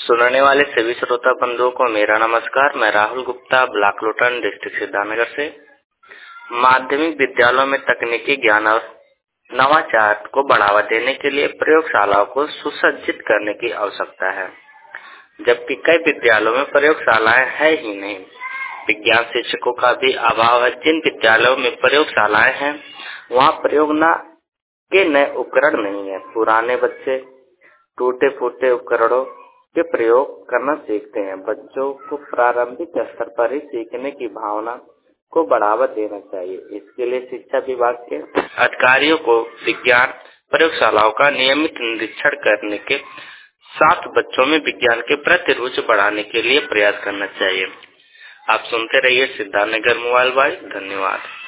सुनने वाले सभी श्रोता बंधुओं को मेरा नमस्कार। मैं राहुल गुप्ता, ब्लॉक लोटन, डिस्ट्रिक्ट सिद्धार्थनगर से। माध्यमिक विद्यालयों में तकनीकी ज्ञान और नवाचार को बढ़ावा देने के लिए प्रयोगशालाओं को सुसज्जित करने की आवश्यकता है, जबकि कई विद्यालयों में प्रयोगशालाएं है ही नहीं। विज्ञान शिक्षकों का भी अभाव है। जिन विद्यालयों में प्रयोगशालाएं हैं, वहाँ प्रयोग के नए उपकरण नहीं है। पुराने बच्चे टूटे फूटे उपकरणों के प्रयोग करना सीखते हैं। बच्चों को प्रारंभिक स्तर पर ही सीखने की भावना को बढ़ावा देना चाहिए। इसके लिए शिक्षा विभाग के अधिकारियों को विज्ञान प्रयोगशालाओं का नियमित निरीक्षण करने के साथ बच्चों में विज्ञान के प्रति रुचि बढ़ाने के लिए प्रयास करना चाहिए। आप सुनते रहिए सिद्धार्थनगर मोबाइल बाइट। धन्यवाद।